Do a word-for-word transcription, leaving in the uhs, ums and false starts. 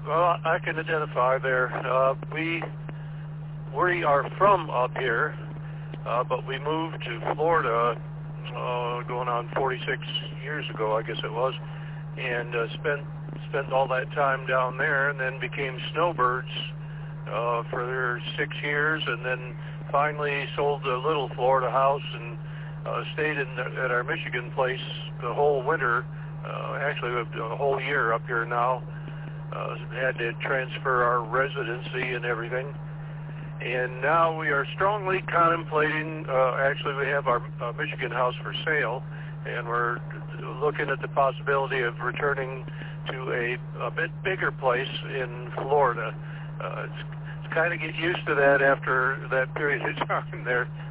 well, I can identify there. Uh, we we are from up here, uh, but we moved to Florida uh, going on forty-six years ago, I guess it was, and uh, spent spent all that time down there, and then became snowbirds uh, for six years, and then finally sold the little Florida house and uh, stayed in the, at our Michigan place the whole winter. Uh, actually, a whole year up here now. Uh, had to transfer our residency and everything. And now we are strongly contemplating, uh, actually we have our uh, Michigan house for sale, and we're looking at the possibility of returning to a, a bit bigger place in Florida. Uh, it's, it's kind of get used to that after that period of time there.